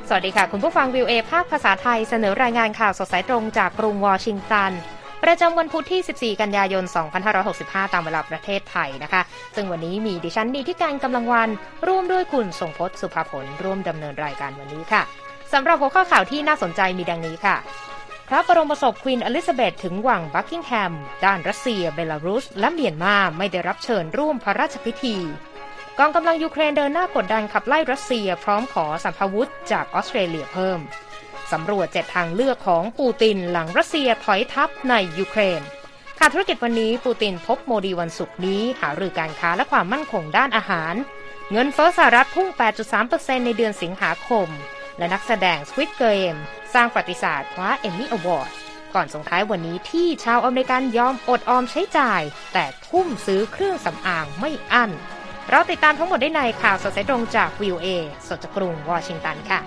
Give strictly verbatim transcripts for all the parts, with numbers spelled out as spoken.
สวัสดีค่ะคุณผู้ฟัง วี โอ เอ ภาคภาษาไทยเสนอรายงานข่าวสดสายตรงจากกรุงวอชิงตันประจำวันพุธที่สิบสี่กันยายนสองพันห้าร้อยหกสิบห้าตามเวลาประเทศไทยนะคะซึ่งวันนี้มีดิฉันดีที่การกำลังวันร่วมด้วยคุณทรงพจน์สุภาผลร่วมดำเนินรายการวันนี้ค่ะสำหรับหัวข้อข่าวที่น่าสนใจมีดังนี้ค่ะพระบรมศพควีนอลิซาเบธถึงวังบักกิงแฮมด้านรัสเซียเบลารุสและเมียนมาไม่ได้รับเชิญร่วมพระราชพิธีกองกำลังยูเครนเดินหน้ากดดันขับไล่รัสเซียพร้อมขอสัมภาวุธจากออสเตรเลียเพิ่มสำรวจเจ็ดทางเลือกของปูตินหลังรัสเซียถอยทัพในยูเครนข่าวธุรกิจวันนี้ปูตินพบโมดีวันศุกร์นี้หารือการค้าและความมั่นคงด้านอาหารเงินเฟ้อสหรัฐพุ่ง แปดจุดสามเปอร์เซ็นต์ ในเดือนสิงหาคมและนักแสดง Squid Game สร้างประวัติศาสตร์คว้า Emmy Award ก่อนส่งท้ายวันนี้ที่ชาวอเมริกันยอมอดออมใช้จ่ายแต่ทุ่มซื้อเครื่องสำอางไม่อั้นเราติดตามทั้งหมดได้ในข่าวสดสายตรงจาก วี โอ เอ สดจากกรุงวอชิงตันค่ะ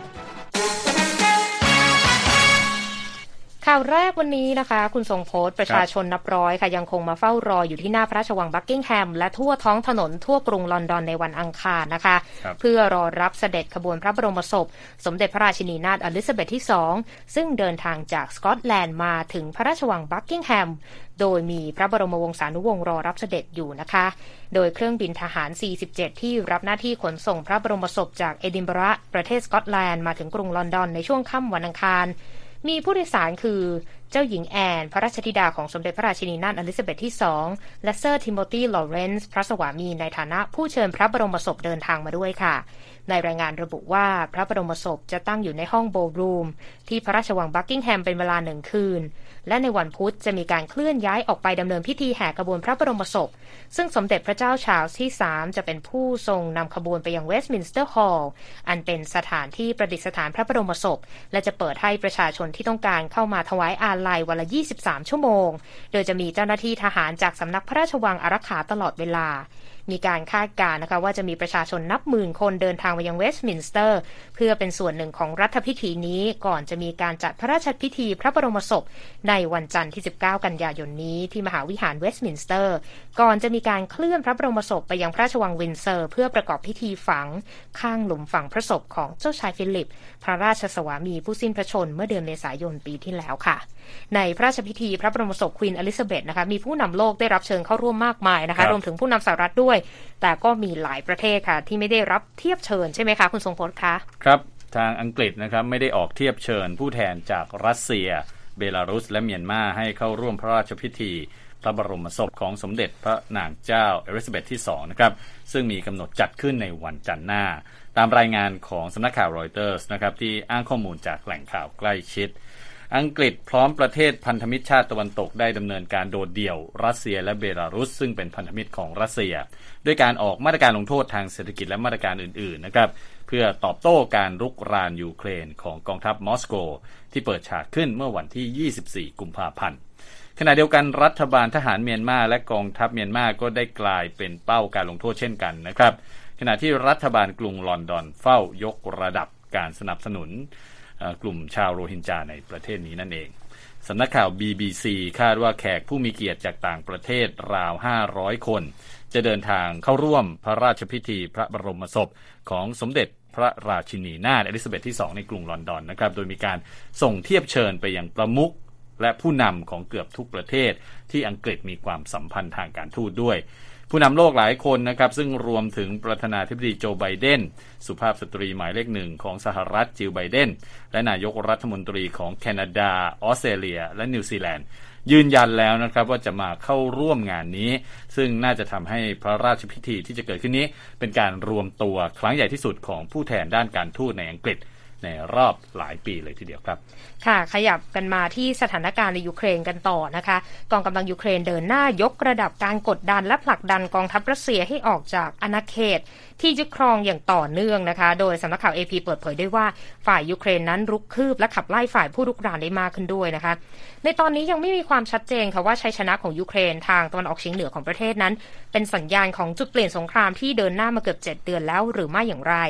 ข่าวแรกวันนี้นะคะคุณทรงพจน์ประชาชนนับร้อยค่ะยังคงมาเฝ้ารออยู่ที่หน้าพระราชวังบักกิงแฮมและทั่วท้องถนนทั่วกรุงลอนดอนในวันอังคารนะคะเพื่อรอรับเสด็จขบวนพระบรมศพสมเด็จพระราชินีนาถอลิซาเบธที่สองซึ่งเดินทางจากสกอตแลนด์มาถึงพระราชวังบักกิงแฮมโดยมีพระบรมวงศานุวงศ์รอรับเสด็จอยู่นะคะโดยเครื่องบินทหาร สี่สิบเจ็ด ที่รับหน้าที่ขนส่งพระบรมศพจากเอดินบะระประเทศสกอตแลนด์มาถึงกรุงลอนดอนในช่วงค่ำวันอังคารมีผู้โดยสารคือเจ้าหญิงแอนพระราชธิดาของสมเด็จพระราชินีนาถอลิซาเบธที่สองและเซอร์ทิโมธีลอเรนซ์พระสวามีในฐานะผู้เชิญพระบรมศพเดินทางมาด้วยค่ะในรายงานระบุว่าพระบรมศพจะตั้งอยู่ในห้องโบว์รูมที่พระราชวังบักกิงแฮมเป็นเวลาหนึ่งคืนและในวันพุธจะมีการเคลื่อนย้ายออกไปดำเนินพิธีแห่ขบวนพระบรมศพซึ่งสมเด็จพระเจ้าชาร์ลส์ที่สามจะเป็นผู้ทรงนำขบวนไปยังเวสต์มินสเตอร์ฮอลล์อันเป็นสถานที่ประดิษฐานพระบรมศพและจะเปิดให้ประชาชนที่ต้องการเข้ามาถวายอาลัยวันละยี่สิบสามชั่วโมงโดยจะมีเจ้าหน้าที่ทหารจากสำนักพระราชวังอารักขาตลอดเวลามีการคาดการณ์นะคะว่าจะมีประชาชนนับหมื่นคนเดินทางมายังเวสต์มินสเตอร์เพื่อเป็นส่วนหนึ่งของรัฐพิธีนี้ก่อนจะมีการจัดพระราชพิธีพระบรมศพในวันจันทร์ที่สิบเก้ากันยายนนี้ที่มหาวิหารเวสต์มินสเตอร์ก่อนจะมีการเคลื่อนพระบรมศพไปยังพระราชวังวินเซอร์เพื่อประกอบพิธีฝังข้างหลุมฝังพระศพของเจ้าชายฟิลิปพระราชสวามีผู้สิ้นพระชนม์เมื่อเดือนเมษายนปีที่แล้วค่ะในพระราชพิธีพระบรมศพควีนอลิซาเบธนะคะมีผู้นำโลกได้รับเชิญเข้าร่วมมากมายนะคะรวมถึงผู้นำสหรัฐด้วยแต่ก็มีหลายประเทศค่ะที่ไม่ได้รับเทียบเชิญใช่ไหมคะคุณทรงพจน์คะครับทางอังกฤษนะครับไม่ได้ออกเทียบเชิญผู้แทนจากรัสเซียเบลารุสและเมียนมาให้เข้าร่วมพระราชพิธีพระบรมศพของสมเด็จพระนางเจ้าอลิซาเบธที่สองนะครับซึ่งมีกำหนดจัดขึ้นในวันจันทร์หน้าตามรายงานของสำนักข่าวรอยเตอร์สนะครับที่อ้างข้อมูลจากแหล่งข่าวใกล้ชิดอังกฤษพร้อมประเทศพันธมิตรชาติตะวันตกได้ดำเนินการโดดเดี่ยวรัสเซียและเบลารุสซึ่งเป็นพันธมิตรของรัสเซียด้วยการออกมาตรการลงโทษทางเศรษฐกิจและมาตรการอื่นๆนะครับเพื่อตอบโต้การรุกรานยูเครนของกองทัพมอสโกที่เปิดฉากขึ้นเมื่อวันที่ยี่สิบสี่กุมภาพันธ์ขณะเดียวกันรัฐบาลทหารเมียนมาและกองทัพเมียนมาก็ได้กลายเป็นเป้าการลงโทษเช่นกันนะครับขณะที่รัฐบาลกรุงลอนดอนเฝ้ายกระดับการสนับสนุนกลุ่มชาวโรฮิงญาในประเทศนี้นั่นเองสำนักข่าว บี บี ซี คาดว่าแขกผู้มีเกียรติจากต่างประเทศราวห้าร้อยคนจะเดินทางเข้าร่วมพระราชพิธีพระบรมศพของสมเด็จพระราชินีนาถอลิซาเบธที่สองในกรุงลอนดอนนะครับโดยมีการส่งเทียบเชิญไปยังประมุขและผู้นำของเกือบทุกประเทศที่อังกฤษมีความสัมพันธ์ทางการทูตด้วยผู้นำโลกหลายคนนะครับซึ่งรวมถึงประธานาธิบดีโจไบเดนสุภาพสตรีหมายเลขหนึ่งของสหรัฐจิลไบเดนและนายกรัฐมนตรีของแคนาดาออสเตรเลียและนิวซีแลนด์ยืนยันแล้วนะครับว่าจะมาเข้าร่วมงานนี้ซึ่งน่าจะทำให้พระราชพิธีที่จะเกิดขึ้นนี้เป็นการรวมตัวครั้งใหญ่ที่สุดของผู้แทนด้านการทูตในอังกฤษในรอบหลายปีเลยทีเดียวครับค่ะขยับกันมาที่สถานการณ์ในยูเครนกันต่อนะคะกองกำลังยูเครนเดินหน้ายกระดับการกดดันและผลักดันกองทัพรัสเซียให้ออกจากอาณาเขตที่ยึดครองอย่างต่อเนื่องนะคะโดยสำนักข่าว เอ พี เปิดเผยได้ว่าฝ่ายยูเครนนั้นรุกคืบและขับไล่ฝ่ายผู้รุกรานได้มากขึ้นด้วยนะคะในตอนนี้ยังไม่มีความชัดเจนค่ะว่าชัยชนะของยูเครนทางตะวันออกเฉียงเหนือของประเทศนั้นเป็นสัญญาณของจุดเปลี่ยนสงครามที่เดินหน้ามาเกือบเจ็ดเดือนแล้วหรือไม่อย่างไร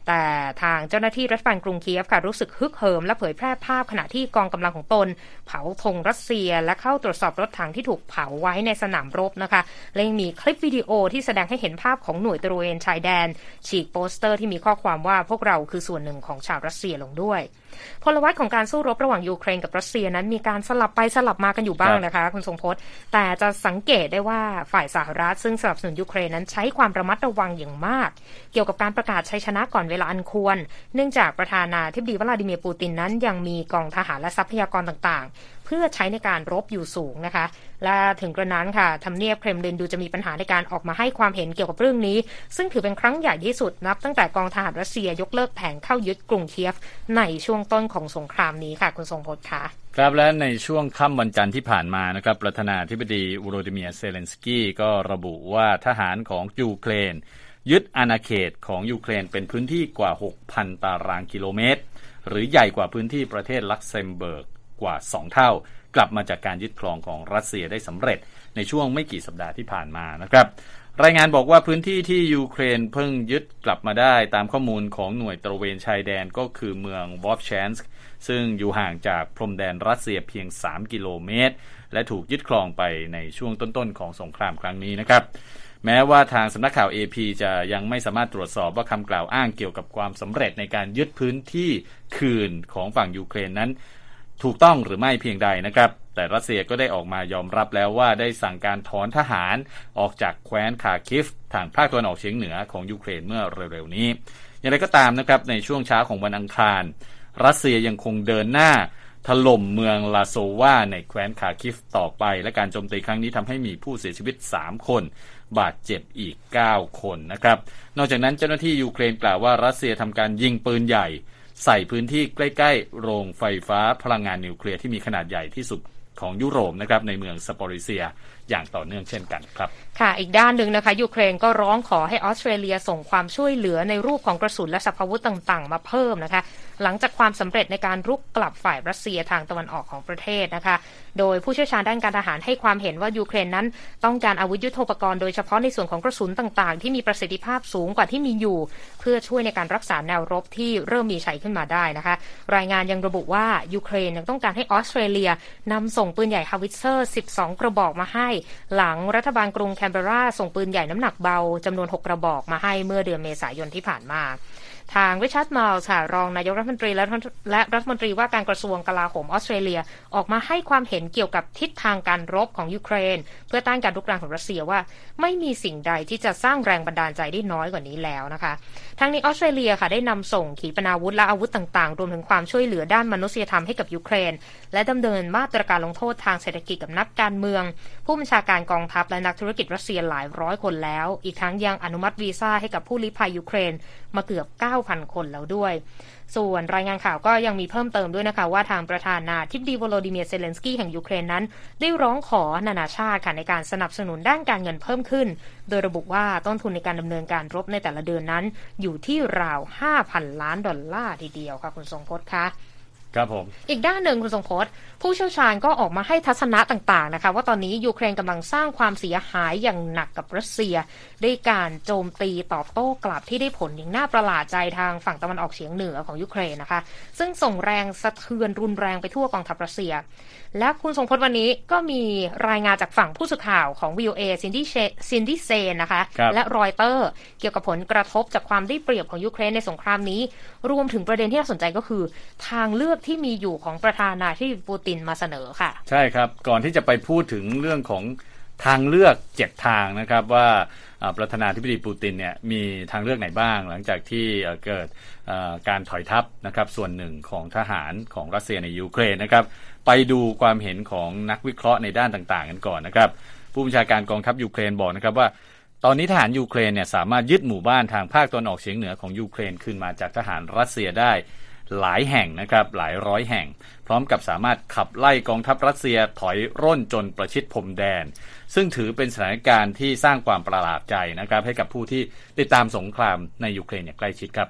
แต่ทางเจ้าหน้าที่รัฐบาลกรุงเคียฟค่ะรู้สึกฮึกเหิมและเผยแพร่ภาพขณะที่กองกำลังของตนเผาธงรัสเซียและเข้าตรวจสอบรถถังที่ถูกเผาไว้ในสนามรบนะคะและยังมีคลิปวิดีโอที่แสดงให้เห็นภาพของหน่วยตระเวนชายแดนฉีกโปสเตอร์ที่มีข้อความว่าพวกเราคือส่วนหนึ่งของชาวรัสเซียลงด้วยพลวัตของการสู้รบระหว่างยูเครนกับรัสเซียนั้นมีการสลับไปสลับมากันอยู่บ้างนะคะคุณทรงพจน์แต่จะสังเกตได้ว่าฝ่ายสหรัฐซึ่งสนับสนุนยูเครนนั้นใช้ความระมัดระวังอย่างมากเกี่ยวกับการประกาศชัยชนะก่อนเวลาอันควรเนื่องจากประธานาธิบดีวลาดิเมียร์ปูตินนั้นยังมีกองทหารและทรัพยากรต่างๆเพื่อใช้ในการรบอยู่สูงนะคะและถึงกระนั้นค่ะทำเนียบเครมลินดูจะมีปัญหาในการออกมาให้ความเห็นเกี่ยวกับเรื่องนี้ซึ่งถือเป็นครั้งใหญ่ที่สุดนับตั้งแต่กองทหารรัสเซียยกเลิกแผนเข้ายึดกรุงเคียฟในช่วงต้นของสงครามนี้ค่ะคุณทรงพจน์ค่ะครับและในช่วงค่ำวันจันทร์ที่ผ่านมานะครับประธานาธิบดีวโลดิเมียร์เซเลนสกี้ก็ระบุว่าทหารของยูเครนยึดอาณาเขตของยูเครนเป็นพื้นที่กว่า หกพัน ตารางกิโลเมตรหรือใหญ่กว่าพื้นที่ประเทศลักเซมเบิร์กกว่าสองเท่ากลับมาจากการยึดครองของรัสเซียได้สำเร็จในช่วงไม่กี่สัปดาห์ที่ผ่านมานะครับรายงานบอกว่าพื้นที่ที่ยูเครนเพิ่งยึดกลับมาได้ตามข้อมูลของหน่วยตระเวนชายแดนก็คือเมืองวอฟแชนส์ซึ่งอยู่ห่างจากพรมแดนรัสเซียเพียงสามกิโลเมตรและถูกยึดครองไปในช่วงต้นๆของสงครามครั้งนี้นะครับแม้ว่าทางสำนักข่าว เอ พี จะยังไม่สามารถตรวจสอบว่าคำกล่าวอ้างเกี่ยวกับความสำเร็จในการยึดพื้นที่คืนของฝั่งยูเครนนั้นถูกต้องหรือไม่เพียงใดนะครับแต่รัสเซียก็ได้ออกมายอมรับแล้วว่าได้สั่งการถอนทหารออกจากแคว้นคาคิฟทางภาคตะวันออกเฉียงเหนือของยูเครนเมื่อเร็วๆนี้อย่างไรก็ตามนะครับในช่วงเช้าของวันอังคารรัสเซียยังคงเดินหน้าถล่มเมืองลาโซวาในแคว้นคาคิฟต่อไปและการโจมตีครั้งนี้ทำให้มีผู้เสียชีวิตสามคนบาดเจ็บอีกเก้าคนนะครับนอกจากนั้นเจ้าหน้าที่ยูเครนกล่าวว่ารัสเซียทำการยิงปืนใหญ่ใส่พื้นที่ใกล้ๆโรงไฟฟ้าพลังงานนิวเคลียร์ที่มีขนาดใหญ่ที่สุดของยุโรปนะครับในเมืองซาปอริเซียอย่างต่อเนื่องเช่นกันครับค่ะอีกด้านหนึ่งนะคะยูเครนก็ร้องขอให้ออสเตรเลียส่งความช่วยเหลือในรูปของกระสุนและสรรพาวุธต่างๆมาเพิ่มนะคะหลังจากความสำเร็จในการรุกกลับฝ่ายรัสเซียทางตะวันออกของประเทศนะคะโดยผู้เชี่ยวชาญด้านการทหารให้ความเห็นว่ายูเครนนั้นต้องการอาวุธยุทโธปกรณ์โดยเฉพาะในส่วนของกระสุนต่างๆที่มีประสิทธิภาพสูงกว่าที่มีอยู่เพื่อช่วยในการรักษาแนวรบที่เริ่มมีชัยขึ้นมาได้นะคะรายงานยังระบุว่ายูเครนยังต้องการให้ออสเตรเลียนำส่งปืนใหญ่ฮาวิตเซอร์สิบสองกระบอกมาให้หลังรัฐบาลกรุงแคนเบราส่งปืนใหญ่น้ำหนักเบาจำนวนหกกระบอกมาให้เมื่อเดือนเมษายนที่ผ่านมาทางริชาร์ดมัลส์รองนายกรัฐมนตรีและรัฐมนตรีว่าการกระทรวงกลาโหมออสเตรเลียออกมาให้ความเห็นเกี่ยวกับทิศทางการรบของยูเครนเพื่อต้านการรุกรานของรัสเซียว่าไม่มีสิ่งใดที่จะสร้างแรงบันดาลใจได้น้อยกว่านี้แล้วนะคะทั้งนี้ออสเตรเลียค่ะได้นำส่งขีปนาวุธและอาวุธต่างๆรวมถึงความช่วยเหลือด้านมนุษยธรรมให้กับยูเครนและดำเนินมาตรการลงโทษทางเศรษฐกิจกับนักการเมืองผู้บัญชาการกองทัพและนักธุรกิจรัสเซียหลายร้อยคนแล้วอีกทั้งยังอนุมัติวีซ่าให้กับผู้ลี้ภัยยูเครนมาเกือบ เก้าพัน คนแล้วด้วยส่วนรายงานข่าวก็ยังมีเพิ่มเติมด้วยนะคะว่าทางประธานาธิบดีวโลดิเมียร์เซเลนสกี้แห่งยูเครนนั้นได้ร้องขอนานาชาติค่ะในการสนับสนุนด้านการเงินเพิ่มขึ้นโดยระบุว่าต้นทุนในการดำเนินการรบในแต่ละเดือนนั้นอยู่ที่ราว ห้าพัน ล้านดอลลาร์ทีเดียวค่ะคุณทรงพจน์คะครับผมอีกด้านหนึ่งคุณทรงพจน์ผู้เชี่ยวชาญก็ออกมาให้ทัศนะต่างๆนะคะว่าตอนนี้ยูเครนกำลังสร้างความเสียหายอย่างหนักกับรัสเซียด้วยการโจมตีตอบโต้กลับที่ได้ผลอย่างน่าประหลาดใจทางฝั่งตะวันออกเฉียงเหนือของยูเครนนะคะซึ่งส่งแรงสะเทือนรุนแรงไปทั่วกองทัพรัสเซียและคุณทรงพจน์วันนี้ก็มีรายงานจากฝั่งผู้สื่อข่าวของ วี โอ เอ ซินดี้ซินดี้เซนนะคะและรอยเตอร์เกี่ยวกับผลกระทบจากความได้เปรียบของยูเครนในสงครามนี้รวมถึงประเด็นที่น่าสนใจก็คือทางเลือกที่มีอยู่ของประธานาธิบดีปูตินมาเสนอค่ะใช่ครับก่อนที่จะไปพูดถึงเรื่องของทางเลือกเจ็ดทางนะครับว่าประธานาธิบดีปูตินเนี่ยมีทางเลือกไหนบ้างหลังจากที่เกิดการถอยทัพนะครับส่วนหนึ่งของทหารของรัสเซียในยูเครนนะครับไปดูความเห็นของนักวิเคราะห์ในด้านต่างๆกันก่อนนะครับผู้บัญชาการกองทัพยูเครนบอกนะครับว่าตอนนี้ทหารยูเครนเนี่ยสามารถยึดหมู่บ้านทางภาคตะวันออกเฉียงเหนือของยูเครนคืนมาจากทหารรัสเซียได้หลายแห่งนะครับหลายร้อยแห่งพร้อมกับสามารถขับไล่กองทัพรัสเซียถอยร่นจนประชิดพรมแดนซึ่งถือเป็นสถานการณ์ที่สร้างความประหลาดใจนะครับให้กับผู้ที่ติดตามสงครามในยูเครนอย่างใกล้ชิดครับ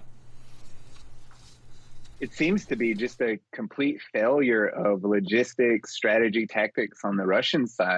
It seems to be just a complete failure of logistics, strategy, tactics on the Russian side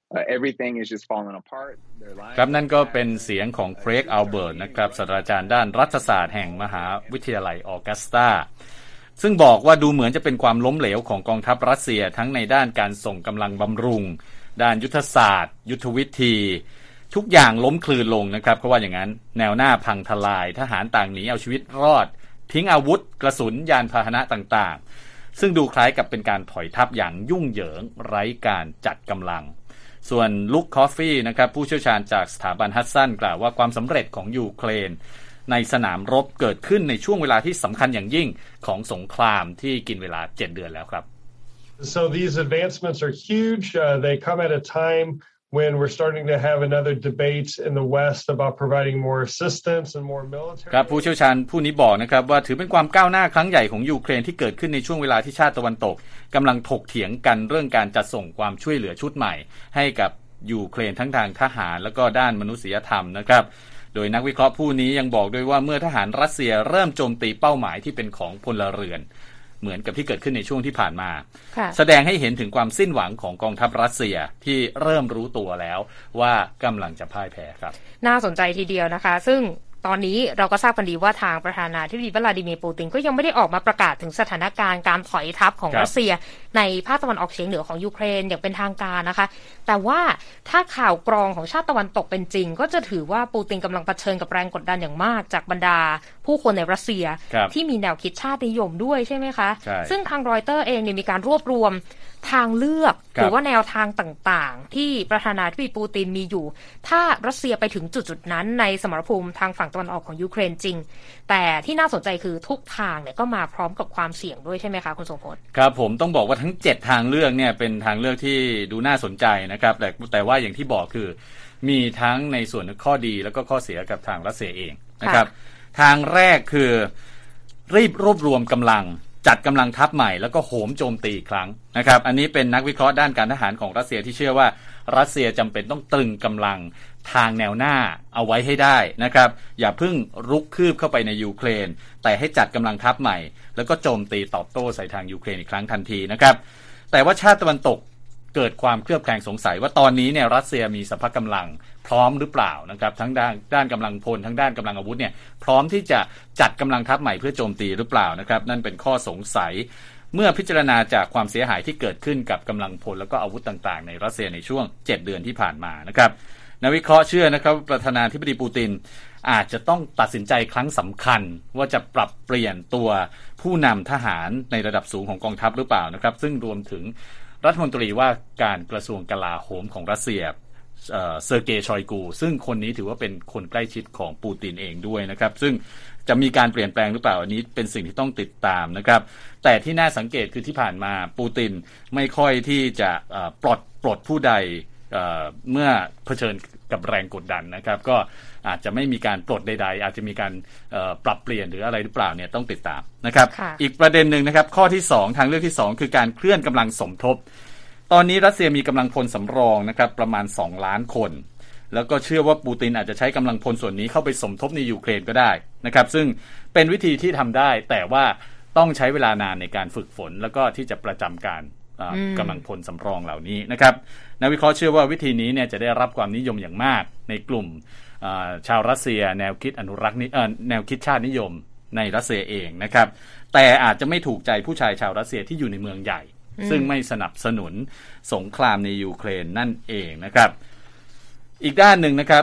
Uh, everything is just falling apart. ครับนั่นก็เป็นเสียงของเครกอัลเบิร์ตนะครับศาสตราจารย์ด้านรัฐศาสตร์แห่งมหาวิทยาลัยออกัสตาซึ่งบอกว่าดูเหมือนจะเป็นความล้มเหลวของกองทัพรัสเซียทั้งในด้านการส่งกำลังบำรุงด้านยุทธศาสตร์ยุทธวิธีทุกอย่างล้มคลืนลงนะครับเขาว่าอย่างนั้นแนวหน้าพังทลายทหารต่างหนีเอาชีวิตรอดทิ้งอาวุธกระสุนยานพาหนะต่างๆซึ่งดูคล้ายกับเป็นการถอยทัพอย่างยุ่งเหยิงไร้การจัดกำลังส่วนลุคคอฟฟี่นะครับผู้เชี่ยวชาญจากสถาบันฮัดสันกล่าวว่าความสำเร็จของยูเครนในสนามรบเกิดขึ้นในช่วงเวลาที่สำคัญอย่างยิ่งของสงครามที่กินเวลาเจ็ดเดือนแล้วครับ So these advancements are huge. Uh, they come at a time when we're starting to have another debate in the West about providing more assistance and more military. ครับผู้เชี่ยวชาญผู้นี้บอกนะครับว่าถือเป็นความก้าวหน้าครั้งใหญ่ของยูเครนที่เกิดขึ้นในช่วงเวลาที่ชาติตะวันตกกำลังถกเถียงกันเรื่องการจัดส่งความช่วยเหลือชุดใหม่ให้กับยูเครนทั้งทางทหารแล้วก็ด้านมนุษยธรรมนะครับโดยนักวิเคราะห์ผู้นี้ยังบอกด้วยว่าเมื่อทหารรัสเซียเริ่มโจมตีเป้าหมายที่เป็นของพลเรือนเหมือนกับที่เกิดขึ้นในช่วงที่ผ่านมาแสดงให้เห็นถึงความสิ้นหวังของกองทัพรัสเซียที่เริ่มรู้ตัวแล้วว่ากำลังจะพ่ายแพ้ครับน่าสนใจทีเดียวนะคะซึ่งตอนนี้เราก็ทราบกันดีว่าทางประธานาธิบดีวลาดิเมียร์ปูตินก็ยังไม่ได้ออกมาประกาศถึงสถานการณ์การถอยทัพของรัสเซียในภาคตะวันออกเฉียงเหนือของยูเครนอย่างเป็นทางการนะคะแต่ว่าถ้าข่าวกรองของชาติตะวันตกเป็นจริงก็จะถือว่าปูตินกำลังเผชิญกับแรงกดดันอย่างมากจากบรรดาผู้คนในรัสเซียที่มีแนวคิดชาตินิยมด้วยใช่ไหมคะซึ่งทางรอยเตอร์เองเนี่ยมีการรวบรวมทางเลือกหรือว่าแนวทางต่างๆที่ประธานาธิบดีปูตินมีอยู่ถ้ารัสเซียไปถึงจุดๆนั้นในสมรภูมิทางฝั่งตะวันออกของยูเครนจริงแต่ที่น่าสนใจคือทุกทางเนี่ยก็มาพร้อมกับความเสี่ยงด้วยใช่ไหมคะคุณทรงพจน์ครับผมต้องบอกว่าทั้งเจ็ดทางเลือกเนี่ยเป็นทางเลือกที่ดูน่าสนใจนะครับแต่แต่ว่าอย่างที่บอกคือมีทั้งในส่วนข้อดีแล้วก็ข้อเสียกับทางรัสเซียเองนะครับทางแรกคือรีบรวบรวมกำลังจัดกำลังทัพใหม่แล้วก็โหมโจมตีอีกครั้งนะครับอันนี้เป็นนักวิเคราะห์ด้านการทหารของรัสเซียที่เชื่อว่ารัสเซียจำเป็นต้องตรึงกำลังทางแนวหน้าเอาไว้ให้ได้นะครับอย่าเพิ่งรุกคืบเข้าไปในยูเครนแต่ให้จัดกำลังทัพใหม่แล้วก็โจมตีตอบโต้ใส่ทางยูเครนอีกครั้งทันทีนะครับแต่ว่าชาติตะวันตกเกิดความเคลือบแคลงสงสัยว่าตอนนี้เนี่ยรัสเซียมีสภาพกำลังพร้อมหรือเปล่านะครับทั้งด้านด้านกำลังพลทั้งด้านกำลังอาวุธเนี่ยพร้อมที่จะจัดกำลังทัพใหม่เพื่อโจมตีหรือเปล่านะครับนั่นเป็นข้อสงสัยเมื่อพิจารณาจากความเสียหายที่เกิดขึ้นกับกำลังพลแล้วก็อาวุธต่างๆในรัสเซียในช่วงเจ็ดเดือนที่ผ่านมานะครับนักวิเคราะห์เชื่อนะครับประธานาธิบดีปูตินอาจจะต้องตัดสินใจครั้งสำคัญว่าจะปรับเปลี่ยนตัวผู้นำทหารในระดับสูงของกองทัพหรือเปล่านะครับซึ่งรวมถึงรัฐมนตรีว่าการกระทรวงกลาโหมของรัสเซียเซอร์เกย์ชอยกูซึ่งคนนี้ถือว่าเป็นคนใกล้ชิดของปูตินเองด้วยนะครับซึ่งจะมีการเปลี่ยนแปลงหรือเปล่าอันนี้เป็นสิ่งที่ต้องติดตามนะครับแต่ที่น่าสังเกตคือที่ผ่านมาปูตินไม่ค่อยที่จะปลดปลดผู้ใดเมื่อเผชิญกับแรงกดดันนะครับก็อาจจะไม่มีการปลดใดๆอาจจะมีการปรับเปลี่ยนหรืออะไรหรือเปล่าเนี่ยต้องติดตามนะครับอีกประเด็นหนึ่งนะครับข้อที่สองทางเลือกที่สองคือการเคลื่อนกำลังสมทบตอนนี้รัสเซียมีกำลังพลสำรองนะครับประมาณสองล้านคนแล้วก็เชื่อว่าปูตินอาจจะใช้กำลังพลส่วนนี้เข้าไปสมทบในยูเครนก็ได้นะครับซึ่งเป็นวิธีที่ทำได้แต่ว่าต้องใช้เวลานานในการฝึกฝนแล้วก็ที่จะประจำการกำลังพลสำรองเหล่านี้นะครับนักวิเคราะห์เชื่อว่าวิธีนี้เนี่ยจะได้รับความนิยมอย่างมากในกลุ่มชาวรัสเซียแนวคิดอนุรักษ์แนวคิดชาตินิยมในรัสเซียเองนะครับแต่อาจจะไม่ถูกใจผู้ชายชาวรัสเซียที่อยู่ในเมืองใหญ่ซึ่งไม่สนับสนุนสงครามในยูเครนนั่นเองนะครับอีกด้านหนึ่งนะครับ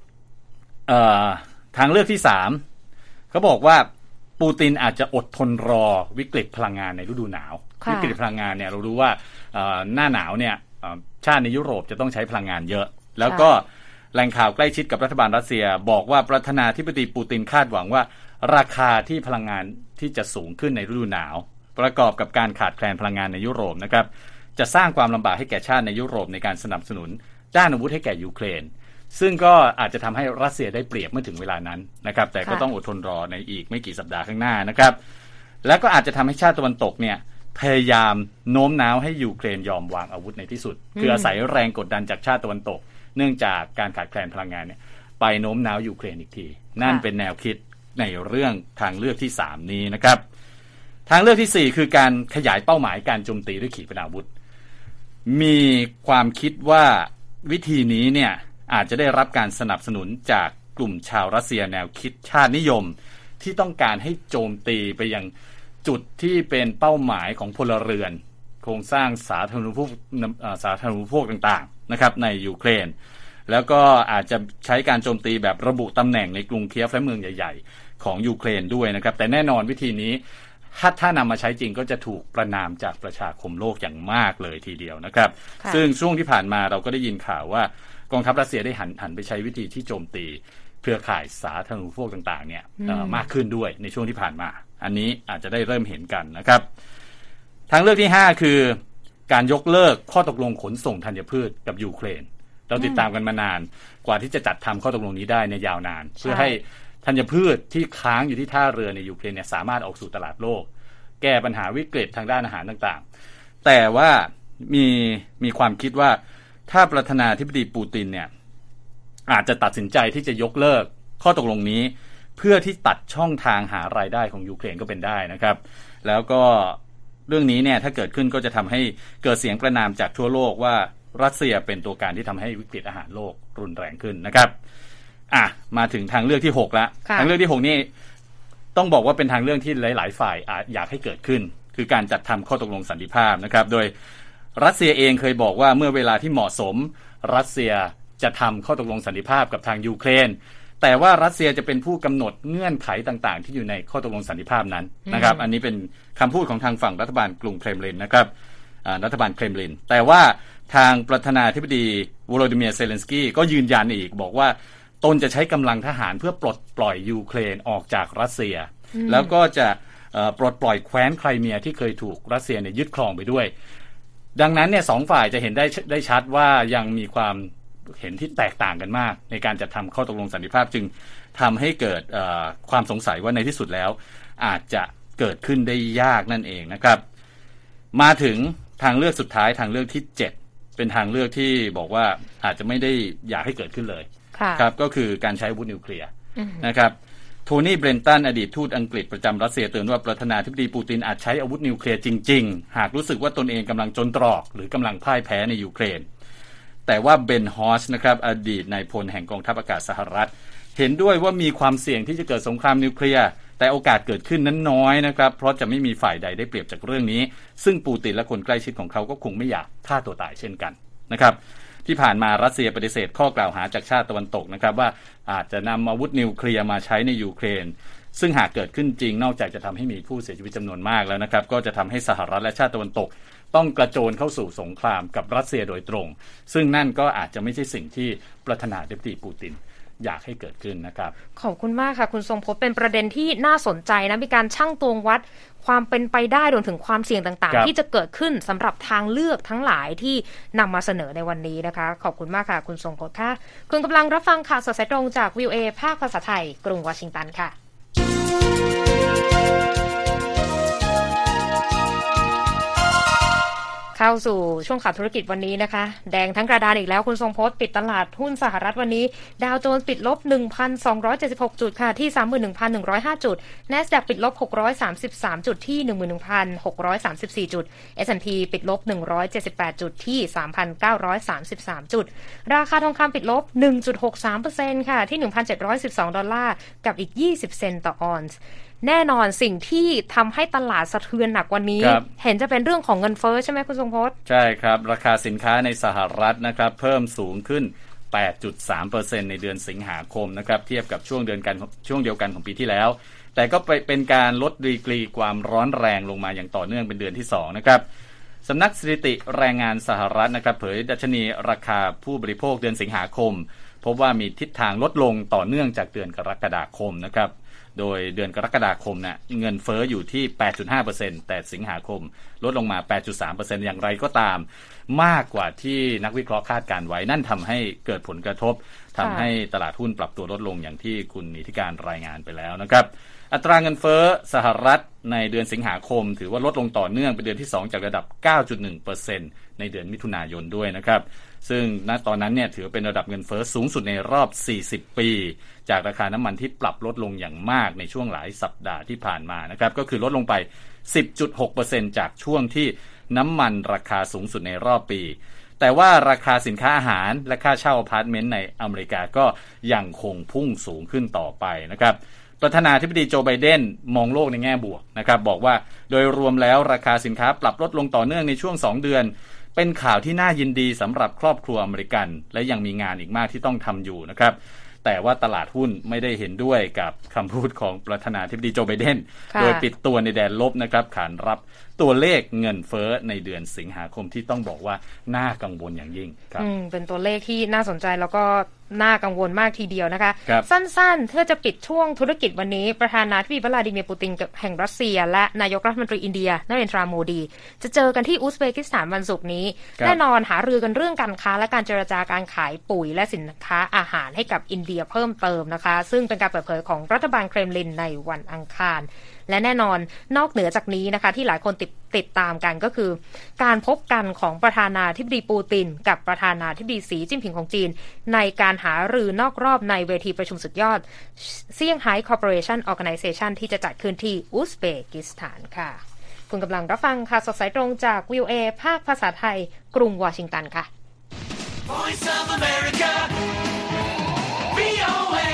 ทางเลือกที่สามเขาบอกว่าปูตินอาจจะอดทนรอวิกฤตพลังงานในฤดูหนาววิกฤตพลังงานเนี่ยเรารู้ว่าหน้าหนาวเนี่ยชาติในยุโรปจะต้องใช้พลังงานเยอะแล้วก็แหล่งข่าวใกล้ชิดกับรัฐบาลรัสเซียบอกว่าประธานาธิบดีปูตินคาดหวังว่าราคาที่พลังงานที่จะสูงขึ้นในฤดูหนาวประกอบกับการขาดแคลนพลังงานในยุโรปนะครับจะสร้างความลำบากให้แก่ชาติในยุโรปในการสนับสนุนด้านอาวุธให้แก่ยูเครนซึ่งก็อาจจะทำให้รัสเซียได้เปรียบเมื่อถึงเวลานั้นนะครับแต่ก็ต้องอดทนรอในอีกไม่กี่สัปดาห์ข้างหน้านะครับแล้วก็อาจจะทำให้ชาติตะวันตกเนี่ยพยายามโน้มน้าวให้ยูเครนยอมวางอาวุธในที่สุดคืออาศัยแรงกดดันจากชาติตะวันตกเนื่องจากการขาดแคลนพลังงานเนี่ยไปโน้มน้าวยูเครนอีกทีนั่นเป็นแนวคิดในเรื่องทางเลือกที่สามนี้นะครับทางเลือกที่สี่คือการขยายเป้าหมายการโจมตีด้วยขีปนาวุธมีความคิดว่าวิธีนี้เนี่ยอาจจะได้รับการสนับสนุนจากกลุ่มชาวรัสเซียแนวคิดชาตินิยมที่ต้องการให้โจมตีไปยังจุดที่เป็นเป้าหมายของพลเรือนโครงสร้างสาธารณูปโภคสาธารณูปโภคต่างๆนะครับในยูเครนแล้วก็อาจจะใช้การโจมตีแบบระบุตำแหน่งในกรุงเคียฟและเมืองใหญ่ๆของยูเครนด้วยนะครับแต่แน่นอนวิธีนี้ถ้าถ้านำมาใช้จริงก็จะถูกประณามจากประชาคมโลกอย่างมากเลยทีเดียวนะครับซึ่งช่วงที่ผ่านมาเราก็ได้ยินข่าวว่ากองทัพรัสเซียได้หันหันไปใช้วิธีที่โจมตีเครือข่ายสาธารณูปโภคต่างๆเนี่ยมากขึ้นด้วยในช่วงที่ผ่านมาอันนี้อาจจะได้เริ่มเห็นกันนะครับทางเลือกที่ห้าคือการยกเลิกข้อตกลงขนส่งธัญพืชกับยูเครนเราติดตามกันมานานกว่าที่จะจัดทำข้อตกลงนี้ได้ในยาวนานเพื่อให้ธัญพืชที่ค้างอยู่ที่ท่าเรือในยูเครนเนี่ยสามารถออกสู่ตลาดโลกแก้ปัญหาวิกฤตทางด้านอาหารต่างๆแต่ว่ามีมีความคิดว่าถ้าประธานาธิบดีปูตินเนี่ยอาจจะตัดสินใจที่จะยกเลิกข้อตกลงนี้เพื่อที่ตัดช่องทางหารายได้ของยูเครนก็เป็นได้นะครับแล้วก็เรื่องนี้เนี่ยถ้าเกิดขึ้นก็จะทำให้เกิดเสียงประณามจากทั่วโลกว่ารัสเซียเป็นตัวการที่ทำให้วิกฤตอาหารโลกรุนแรงขึ้นนะครับอ่ะมาถึงทางเลือกที่หกแล้วทางเลือกที่หกนี่ต้องบอกว่าเป็นทางเลือกที่หลายๆฝ่ายอาจอยากให้เกิดขึ้นคือการจัดทำข้อตกลงสันติภาพนะครับโดยรัสเซียเองเคยบอกว่าเมื่อเวลาที่เหมาะสมรัสเซียจะทำข้อตกลงสันติภาพกับทางยูเครนแต่ว่ารัสเซียจะเป็นผู้กำหนดเงื่อนไขต่างๆที่อยู่ในข้อตกลงสันติภาพนั้นนะครับอันนี้เป็นคำพูดของทางฝั่งรัฐบาลกรุงเครมลินนะครับรัฐบาลเครมลินแต่ว่าทางประธานาธิบดีโวโลดิเมียร์เซเลนสกี้ก็ยืนยันอีกบอกว่าตนจะใช้กำลังทหารเพื่อปลดปล่อยยูเครนออกจากรัสเซียแล้วก็จะปลดปล่อยแคว้นไครเมียที่เคยถูกรัสเซียเนี่ยยึดครองไปด้วยดังนั้นเนี่ยสองฝ่ายจะเห็นได้ได้ชัดว่ายังมีความเห็นที่แตกต่างกันมากในการจัดทำข้อตกลงสันติภาพจึงทำให้เกิดความสงสัยว่าในที่สุดแล้วอาจจะเกิดขึ้นได้ยากนั่นเองนะครับมาถึงทางเลือกสุดท้ายทางเลือกที่เจ็ดเป็นทางเลือกที่บอกว่าอาจจะไม่ได้อยากให้เกิดขึ้นเลยครับก็คือการใช้อาวุธนิวเคลียร์นะครับโทนี่เบรนตันอดีตทูตอังกฤษประจำรัสเซียเตือนว่าประธานาธิบดีปูตินอาจใช้อาวุธนิวเคลียร์จริงๆหากรู้สึกว่าตนเองกำลังจนตรอกหรือกำลังพ่ายแพ้ในยูเครนแต่ว่าเบนฮอสนะครับอดีตนายพลแห่งกองทัพอากาศสหรัฐเห็นด้วยว่ามีความเสี่ยงที่จะเกิดสงครามนิวเคลียร์แต่โอกาสเกิดขึ้นนั้นน้อยนะครับเพราะจะไม่มีฝ่ายใดได้เปรียบจากเรื่องนี้ซึ่งปูตินและคนใกล้ชิดของเขาก็คงไม่อยากฆ่าตัวตายเช่นกันนะครับที่ผ่านมารัสเซียปฏิเสธข้อกล่าวหาจากชาติตะวันตกนะครับว่าอาจจะนำอาวุธนิวเคลียร์มาใช้ในยูเครนซึ่งหากเกิดขึ้นจริงนอกจากจะทำให้มีผู้เสียชีวิตจำนวนมากแล้วนะครับก็จะทำให้สหรัฐและชาติตะวันตกต้องกระโจนเข้าสู่สงครามกับรัสเซียโดยตรงซึ่งนั่นก็อาจจะไม่ใช่สิ่งที่ประธานาธิบดีปูตินอยากให้เกิดขึ้นนะครับขอบคุณมากค่ะคุณทรงพจน์เป็นประเด็นที่น่าสนใจนะมีการชั่งตวงวัดความเป็นไปได้รวมถึงความเสี่ยงต่างๆที่จะเกิดขึ้นสำหรับทางเลือกทั้งหลายที่นำมาเสนอในวันนี้นะคะขอบคุณมากค่ะคุณทรงพจน์ค่ะคุณกำลังรับฟังข่าวสดสายตรงจาก วี โอ เอ ภาคภาษาไทยกรุงวอชิงตันค่ะเข้าสู่ช่วงข่าวธุรกิจวันนี้นะคะแดงทั้งกระดานอีกแล้วคุณทรงพจน์ปิดตลาดหุ้นสหรัฐวันนี้ดาวโจนส์ปิดลบ หนึ่งพันสองร้อยเจ็ดสิบหก จุดค่ะที่ สามหมื่นหนึ่งพันหนึ่งร้อยห้า จุด NASDAQ ปิดลบหกร้อยสามสิบสามจุดที่ หนึ่งหมื่นหนึ่งพันหกร้อยสามสิบสี่ จุด เอส แอนด์ พี ปิดลบหนึ่งร้อยเจ็ดสิบแปดจุดที่ สามพันเก้าร้อยสามสิบสาม จุดราคาทองคำปิดลบ หนึ่งจุดหกสามเปอร์เซ็นต์ ค่ะที่ หนึ่งพันเจ็ดร้อยสิบสอง ดอลลาร์กับอีกยี่สิบเซนต์ต่อออนซ์แน่นอนสิ่งที่ทำให้ตลาดสะเทือนหนักวันนี้เห็นจะเป็นเรื่องของเงินเฟ้อใช่ไหมคุณทรงพจน์ใช่ครับราคาสินค้าในสหรัฐนะครับเพิ่มสูงขึ้น แปดจุดสามเปอร์เซ็นต์ ในเดือนสิงหาคมนะครับเทียบกับช่วงเดือนกันช่วงเดียวกันของปีที่แล้วแต่ก็เป็นการลดดีกรีความร้อนแรงลงมาอย่างต่อเนื่องเป็นเดือนที่สองนะครับสำนักสถิติแรงงานสหรัฐนะครับเผยดัชนีราคาผู้บริโภคเดือนสิงหาคมพบว่ามีทิศทางลดลงต่อเนื่องจากเดือนกรกฎาคมนะครับโดยเดือนกรกฎาคมเนี่ยเงินเฟ้ออยู่ที่ แปดจุดห้าเปอร์เซ็นต์ แต่สิงหาคมลดลงมา แปดจุดสามเปอร์เซ็นต์ อย่างไรก็ตามมากกว่าที่นักวิเคราะห์คาดการไว้นั่นทำให้เกิดผลกระทบทำให้ตลาดหุ้นปรับตัวลดลงอย่างที่คุณนิติการรายงานไปแล้วนะครับอัตราเงินเฟ้อสหรัฐในเดือนสิงหาคมถือว่าลดลงต่อเนื่องเป็นเดือนที่สองจากระดับ เก้าจุดหนึ่งเปอร์เซ็นต์ ในเดือนมิถุนายนด้วยนะครับซึ่งณตอนนั้นเนี่ยถือเป็นระดับเงินเฟ้อสูงสุดในรอบสี่สิบปีจากราคาน้ำมันที่ปรับลดลงอย่างมากในช่วงหลายสัปดาห์ที่ผ่านมานะครับก็คือลดลงไป สิบจุดหกเปอร์เซ็นต์ จากช่วงที่น้ำมันราคาสูงสุดในรอบปีแต่ว่าราคาสินค้าอาหารและค่าเช่าอพาร์ตเมนต์ในอเมริกาก็ยังคงพุ่งสูงขึ้นต่อไปนะครับประธานาธิบดีโจไบเดนมองโลกในแง่บวกนะครับบอกว่าโดยรวมแล้วราคาสินค้าปรับลดลงต่อเนื่องในช่วงสองเดือนเป็นข่าวที่น่ายินดีสำหรับครอบครัวอเมริกันและยังมีงานอีกมากที่ต้องทำอยู่นะครับแต่ว่าตลาดหุ้นไม่ได้เห็นด้วยกับคำพูดของประธานาธิบดีโจไบเดนโดยปิดตัวในแดนลบนะครับขานรับตัวเลขเงินเฟ้อในเดือนสิงหาคมที่ต้องบอกว่าน่ากังวลอย่างยิ่งครับเป็นตัวเลขที่น่าสนใจแล้วก็น่ากังวลมากทีเดียวนะคะสั้นๆเพื่อจะปิดช่วงธุรกิจวันนี้ประธานาธิบดีวลาดิเมียร์ปูตินแห่งรัสเซียและนายกรัฐมนตรีอินเดียนเรนทราโมดีจะเจอกันที่อุซเบกิสถานวันศุกร์นี้แน่นอนหารือกันเรื่องการค้าและการเจรจาการขายปุ๋ยและสินค้าอาหารให้กับอินเดียเพิ่มเติมนะคะซึ่งเป็นการเปิดเผยของรัฐบาลเครมลินในวันอังคารและแน่นอนนอกเหนือจากนี้นะคะที่หลายคนติดติดตามกันก็คือการพบกันของประธานาธิบดีปูตินกับประธานาธิบดีสีจิ้นผิงของจีนในการหารือนอกรอบในเวทีประชุมสุดยอดเซี่ยงไฮ้ Cooperation Organization ที่จะจัดขึ้นที่อุซเบกิสถานค่ะคุณกำลังรับฟังค่ะสดสายตรงจาก วี โอ เอ ภาคภาษาไทยกรุงวอชิงตันค่ะ Voice of America วี โอ เอ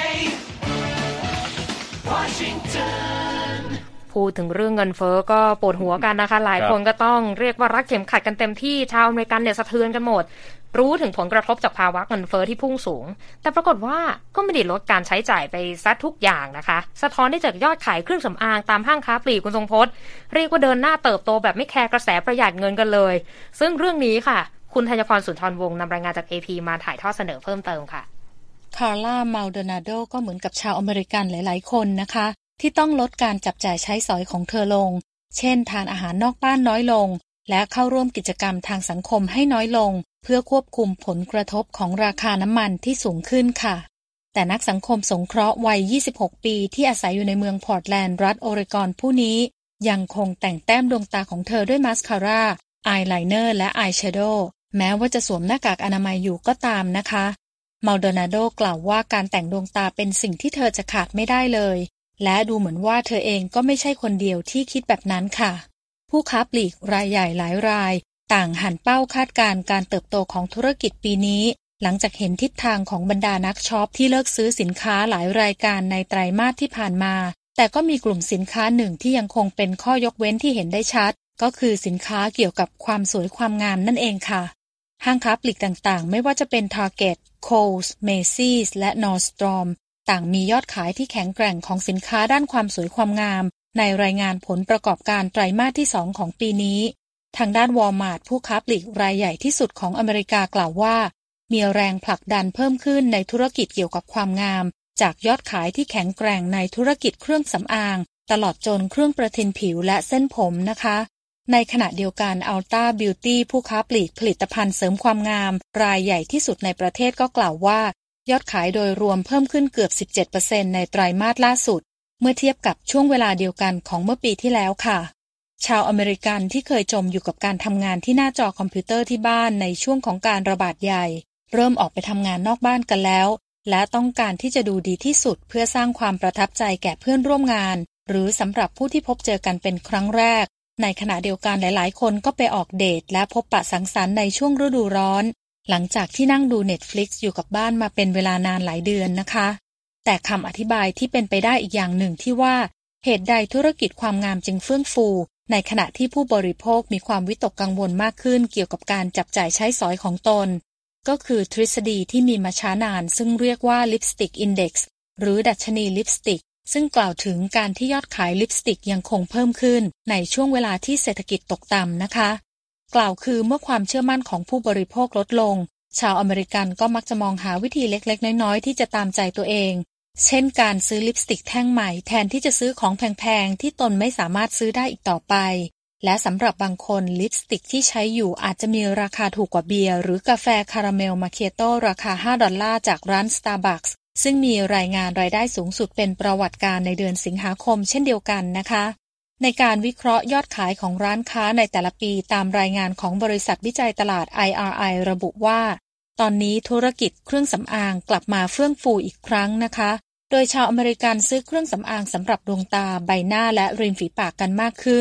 Washingtonพูดถึงเรื่องเงินเฟ้อก็ปวดหัวกันนะคะหลายคนก็ต้องเรียกว่ารักเข็มขัดกันเต็มที่ชาวอเมริกันเนี่ยสะเทือนกันหมดรู้ถึงผลกระทบจากภาวะเงินเฟ้อที่พุ่งสูงแต่ปรากฏว่าก็ไม่ได้ลดการใช้จ่ายไปซะทุกอย่างนะคะสะท้อนได้จากยอดขายเครื่องสำอางตามห้างค้าปลีกคุณทรงพจน์เรียกว่าเดินหน้าเติบโตแบบไม่แคร์กระแสประหยัดเงินกันเลยซึ่งเรื่องนี้ค่ะคุณธัญพรสุนทรวงศ์นำรายงานจาก เอ พี มาถ่ายทอดเสนอเพิ่มเติมค่ะคาร์ล่า มัลโดนาโดก็เหมือนกับชาวอเมริกันหลายๆคนนะคะที่ต้องลดการจับจ่ายใช้สอยของเธอลงเช่นทานอาหารนอกบ้านน้อยลงและเข้าร่วมกิจกรรมทางสังคมให้น้อยลงเพื่อควบคุมผลกระทบของราคาน้ำมันที่สูงขึ้นค่ะแต่นักสังคมสงเคราะห์วัยยี่สิบหกปีที่อาศัยอยู่ในเมืองพอร์ตแลนด์รัฐโอเรกอนผู้นี้ยังคงแต่งแต้มดวงตาของเธอด้วยมาสคาร่าอายไลเนอร์และอายแชโดว์แม้ว่าจะสวมหน้ากากอนามัยอยู่ก็ตามนะคะมัลโดนาโดกล่าวว่าการแต่งดวงตาเป็นสิ่งที่เธอจะขาดไม่ได้เลยและดูเหมือนว่าเธอเองก็ไม่ใช่คนเดียวที่คิดแบบนั้นค่ะผู้ค้าปลีกรายใหญ่หลายรายต่างหันเป้าคาดการณ์การเติบโตของธุรกิจปีนี้หลังจากเห็นทิศทางของบรรดานักช็อปที่เลิกซื้อสินค้าหลายรายการในไตรมาสที่ผ่านมาแต่ก็มีกลุ่มสินค้าหนึ่งที่ยังคงเป็นข้อยกเว้นที่เห็นได้ชัดก็คือสินค้าเกี่ยวกับความสวยความงามนั่นเองค่ะห้างค้าปลีกต่างๆไม่ว่าจะเป็น Target, Kohl's, Macy's และ Nordstromต่างมียอดขายที่แข็งแกร่งของสินค้าด้านความสวยความงามในรายงานผลประกอบการไตรมาสที่สองของปีนี้ทางด้านวอลมาร์ทผู้ค้าปลีกรายใหญ่ที่สุดของอเมริกากล่าวว่ามีแรงผลักดันเพิ่มขึ้นในธุรกิจเกี่ยวกับความงามจากยอดขายที่แข็งแกร่งในธุรกิจเครื่องสำอางตลอดจนเครื่องประทินผิวและเส้นผมนะคะในขณะเดียวกัน Ulta Beauty ผู้ค้าปลีกผลิตภัณฑ์เสริมความงามรายใหญ่ที่สุดในประเทศก็กล่าวว่ายอดขายโดยรวมเพิ่มขึ้นเกือบ สิบเจ็ดเปอร์เซ็นต์ ในไตรมาสล่าสุดเมื่อเทียบกับช่วงเวลาเดียวกันของเมื่อปีที่แล้วค่ะชาวอเมริกันที่เคยจมอยู่กับการทำงานที่หน้าจอคอมพิวเตอร์ที่บ้านในช่วงของการระบาดใหญ่เริ่มออกไปทำงานนอกบ้านกันแล้วและต้องการที่จะดูดีที่สุดเพื่อสร้างความประทับใจแก่เพื่อนร่วมงานหรือสำหรับผู้ที่พบเจอกันเป็นครั้งแรกในขณะเดียวกันหลายๆคนก็ไปออกเดทและพบปะสังสรรค์ในช่วงฤดูร้อนหลังจากที่นั่งดู Netflix อยู่กับบ้านมาเป็นเวลานานหลายเดือนนะคะแต่คำอธิบายที่เป็นไปได้อีกอย่างหนึ่งที่ว่าเหตุใดธุรกิจความงามจึงเฟื่องฟูในขณะที่ผู้บริโภคมีความวิตกกังวลมากขึ้นเกี่ยวกับการจับจ่ายใช้สอยของตนก็คือทฤษฎีที่มีมาช้านานซึ่งเรียกว่า Lipstick Index หรือดัชนีลิปสติกซึ่งกล่าวถึงการที่ยอดขายลิปสติกยังคงเพิ่มขึ้นในช่วงเวลาที่เศรษฐกิจตกต่ำนะคะกล่าวคือเมื่อความเชื่อมั่นของผู้บริโภคลดลงชาวอเมริกันก็มักจะมองหาวิธีเล็กๆน้อยๆที่จะตามใจตัวเองเช่นการซื้อลิปสติกแท่งใหม่แทนที่จะซื้อของแพงๆที่ตนไม่สามารถซื้อได้อีกต่อไปและสำหรับบางคนลิปสติกที่ใช้อยู่อาจจะมีราคาถูกกว่าเบียร์หรือกาแฟคาราเมลมาเคียโต้ราคาห้าดอลลาร์จากร้าน Starbucks ซึ่งมีรายงานรายได้สูงสุดเป็นประวัติการในเดือนสิงหาคมเช่นเดียวกันนะคะในการวิเคราะห์ยอดขายของร้านค้าในแต่ละปีตามรายงานของบริษัทวิจัยตลาด ไอ อาร์ ไอ ระบุว่าตอนนี้ธุรกิจเครื่องสำอางกลับมาเฟื่องฟูอีกครั้งนะคะโดยชาวอเมริกันซื้อเครื่องสำอางสำหรับดวงตาใบหน้าและริมฝีปากกันมากขึ้น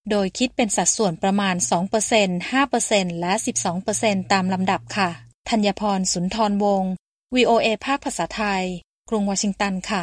โดยคิดเป็นสัดส่วนประมาณ สองเปอร์เซ็นต์ ห้าเปอร์เซ็นต์ และ สิบสองเปอร์เซ็นต์ ตามลำดับค่ะธัญพร สุนทรวงศ์ วี โอ เอ ภาคภาษาไทยกรุงวอชิงตันค่ะ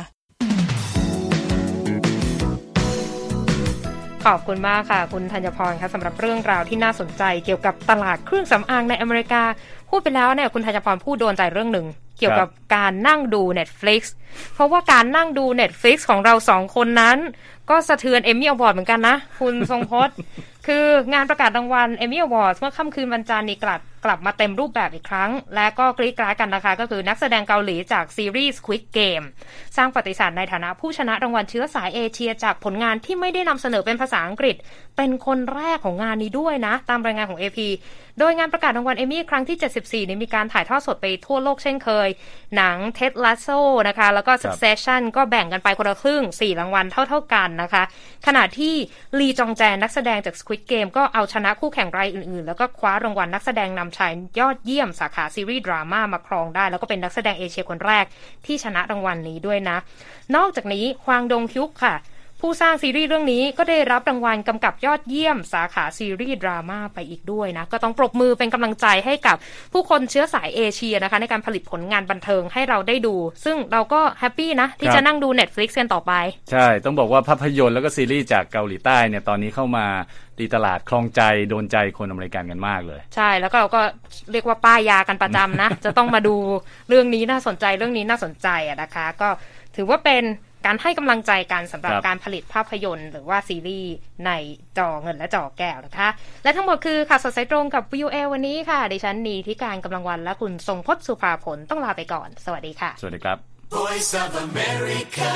ขอบคุณมากค่ะคุณธัญพรค่ะสำหรับเรื่องราวที่น่าสนใจเกี่ยวกับตลาดเครื่องสำอางในอเมริกาพูดไปแล้วเนี่ยคุณธัญพรพูดโดนใจเรื่องหนึ่งเกี่ยวกับการนั่งดู Netflix เพราะว่าการนั่งดู Netflix ของเราสองคนนั้นก็สะเทือน Emmy Award เหมือนกันนะคุณทรงพจน์ คืองานประกาศรางวัล Emmy Awards เมื่อค่ำคืนวันจันทร์นี้กลับกลับมาเต็มรูปแบบอีกครั้งและก็กรี๊ดกราดกันนะคะก็คือนักแสดงเกาหลีจากซีรีส์ Squid Game สร้างประวัติศาสตร์ในฐานะผู้ชนะรางวัลเชื้อสายเอเชียจากผลงานที่ไม่ได้นำเสนอเป็นภาษาอังกฤษเป็นคนแรกของงานนี้ด้วยนะตามรายงานของ เอ พี โดยงานประกาศรางวัล Emmy ครั้งที่เจ็ดสิบสี่นี้มีการถ่ายทอดสดไปทั่วโลกเช่นเคยหนัง Ted Lasso นะคะแล้วก็ Succession ก็แบ่งกันไปคนละครึ่งสี่รางวัลเท่าๆกันนะคะขณะที่ลีจองแจนนักแสดงจาก Squid Game ก็เอาชนะคู่แข่งรายอื่นๆแล้วก็คว้ารางวัลนักแสดงนำชายยอดเยี่ยมสาขาซีรีส์ดราม่ามาครองได้แล้วก็เป็นนักแสดงเอเชียคนแรกที่ชนะรางวัลนี้ด้วยนะนอกจากนี้ฮวางดงฮยุกค่ะผู้สร้างซีรีส์เรื่องนี้ก็ได้รับรางวัลกำกับยอดเยี่ยมสาขาซีรีส์ดราม่าไปอีกด้วยนะก็ต้องปรบมือเป็นกำลังใจให้กับผู้คนเชื้อสายเอเชียนะคะในการผลิตผลงานบันเทิงให้เราได้ดูซึ่งเราก็แฮปปี้นะที่จะนั่งดู Netflix กันต่อไปใช่ต้องบอกว่าภาพยนตร์แล้วก็ซีรีส์จากเกาหลีใต้เนี่ยตอนนี้เข้ามาตีตลาดคลองใจโดนใจคนอเมริกันกันมากเลยใช่แล้วก็เราก็เรียกว่าป้ายยากันประจำนะ จะต้องมาดูเรื่องนี้น่าสนใจเรื่องนี้น่าสนใจอะนะคะก็ถือว่าเป็นการให้กำลังใจกันสำหรับการผลิตภาพยนตร์หรือว่าซีรีส์ในจอเงินและจอแก้วนะคะและทั้งหมดคือข่าวสดสายตรงกับ วี โอ เอ วันนี้ค่ะดิฉันนีธิการกำลังวันและคุณทรงพจน์สุภาผลต้องลาไปก่อนสวัสดีค่ะสวัสดีครับ Voice of America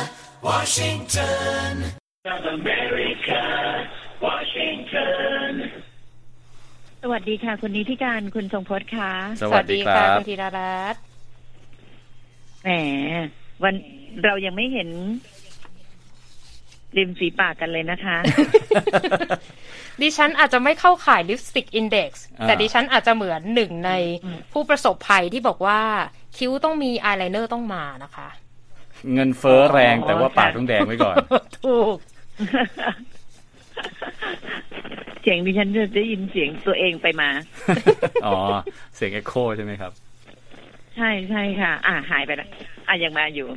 Washington of America Washington สวัสดีค่ะคุณนิธิการคุณทรงพจน์ค่ะสวัสดีค่ะคุณธีรรัตน์แหมวันเรายังไม่เห็นริมฝีปากกันเลยนะคะดิฉันอาจจะไม่เข้าข่ายลิปสติกอินเด็กซ์แต่ดิฉันอาจจะเหมือนหนึ่งในผู้ประสบภัยที่บอกว่าคิ้วต้องมีอายไลเนอร์ต้องมานะคะเงินเฟ้อแรงแต่ว่าปากต้องแดงไว้ก่อนถูกเสียงดิฉันจะได้ยินเสียงตัวเองไปมาอ๋อเสียงเอ็กโคใช่ไหมครับใช่ใช่ค่ะอ่าหายไปแล้วอ่ะยังมาอยู่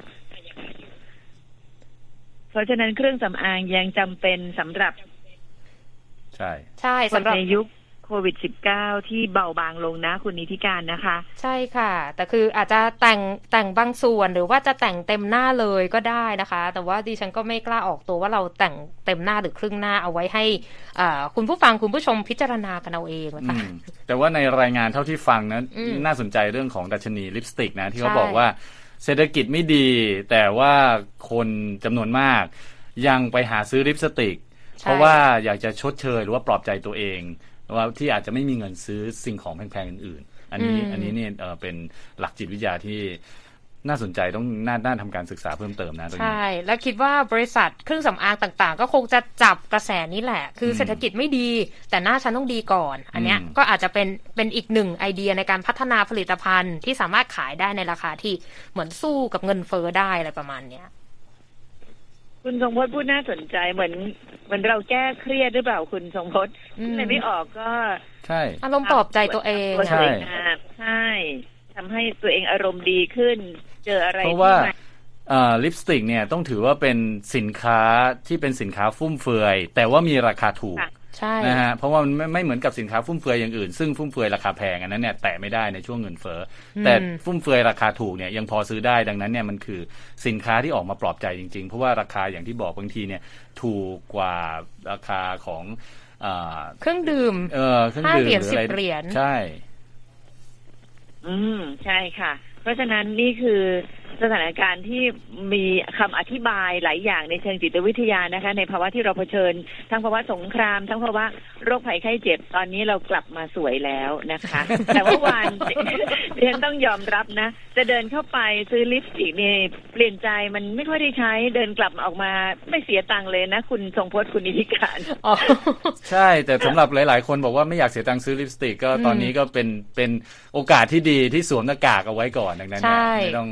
เพราะฉะนั้นเครื่องสำอางยังจำเป็นสำหรับใช่ใช่สำหรับในยุคโควิด สิบเก้า ที่เบาบางลงนะคุณนิธิการนะคะใช่ค่ะแต่คืออาจจะแต่งแต่งบางส่วนหรือว่าจะแต่งเต็มหน้าเลยก็ได้นะคะแต่ว่าดิฉันก็ไม่กล้าออกตัวว่าเราแต่งเต็มหน้าหรือครึ่งหน้าเอาไว้ให้อ่าคุณผู้ฟังคุณผู้ชมพิจารณากันเอาเองนะคะแต่ว่าในรายงานเท่าที่ฟังนะน่าสนใจเรื่องของดัชนีลิปสติกนะที่เขาบอกว่าเศรษฐกิจไม่ดีแต่ว่าคนจำนวนมากยังไปหาซื้อลิปสติกเพราะว่าอยากจะชดเชยหรือว่าปลอบใจตัวเองว่าที่อาจจะไม่มีเงินซื้อสิ่งของแพงๆอื่นๆอันนี้อันนี้เนี่ยเอ่อเป็นหลักจิตวิทยาที่น่าสนใจต้องน่าน่าทำการศึกษาเพิ่มเติมนะตรงนี้ใช่และคิดว่าบริษัทเครื่องสำอางต่างๆก็คงจะจับกระแสนี้แหละคือเศรษฐกิจไม่ดีแต่หน้าฉันต้องดีก่อนอันเนี้ยก็อาจจะเป็นเป็นอีกหนึ่งไอเดียในการพัฒนาผลิตภัณฑ์ที่สามารถขายได้ในราคาที่เหมือนสู้กับเงินเฟ้อได้อะไรประมาณเนี้ยคุณทรงพจน์พูดน่าสนใจเหมือนเหมือนเราแก้เครียดหรือเปล่าคุณทรงพจน์อะไรไม่ออกก็ใช่อารมณ์ปลอบใจตัวเองใช่ใช่ทำให้ตัวเองอารมณ์ดีขึ้นเจออะไรเพราะว่าลิปสติกเนี่ยต้องถือว่าเป็นสินค้าที่เป็นสินค้าฟุ่มเฟือยแต่ว่ามีราคาถูกนะฮะเพราะว่ามันไม่ไม่เหมือนกับสินค้าฟุ่มเฟือยอย่างอื่นซึ่งฟุ่มเฟือยราคาแพงอันนั้นเนี่ยแตะไม่ได้ในช่วงเงินเฟ้อแต่ฟุ่มเฟือยราคาถูกเนี่ยยังพอซื้อได้ดังนั้นเนี่ยมันคือสินค้าที่ออกมาปลอบใจจริงๆเพราะว่าราคาอย่างที่บอกบางทีเนี่ยถูกกว่าราคาของเครื่องดื่มเออเครื่องดื่มห้าเหรียญสิบเหรียญใช่อืมใช่ค่ะเพราะฉะนั้นนี่คือสถานการณ์ที่มีคำอธิบายหลายอย่างในเชิงจิตวิทยานะคะในภาวะที่เราเผชิญทั้งภาวะสงครามทั้งภาวะโรคภัยไข้เจ็บตอนนี้เรากลับมาสวยแล้วนะคะ แต่ว่าวันดิฉันต้องยอมรับนะจะเดินเข้าไปซื้อลิปสติกนี่เปลี่ยนใจมันไม่ค่อยได้ใช้เดินกลับออกมาไม่เสียตังค์เลยนะคุณทรงพจน์คุณนิธิการอ๋อใช่แต่สำหรับหลายๆคนบอกว่าไม่อยากเสียตังค์ซื้อลิปสติกก็ตอนนี้ก็เป็นเป็นโอกาสที่ดีที่สวมหน้ากากเอาไว้ก่อนดังนั้นไม่ต้องไม่ต้อง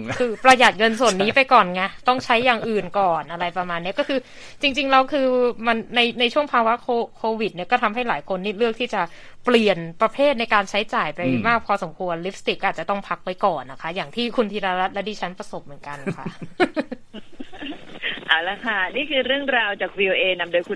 คือประหยัดเงินส่วนนี้ไปก่อนไงต้องใช้อย่างอื่นก่อนอะไรประมาณนี้ก็คือจริงๆเราคือมันในในช่วงภาวะโควิดเนี่ยก็ทำให้หลายคนนี่เลือกที่จะเปลี่ยนประเภทในการใช้จ่ายไปมากพอสมควรลิปสติกอาจจะต้องพักไว้ก่อนนะคะอย่างที่คุณธีรรัตน์และดิฉันประสบเหมือนกันค่ะเอาละค่ะนี่คือเรื่องราวจาก วี โอ เอ นำโดยคุณ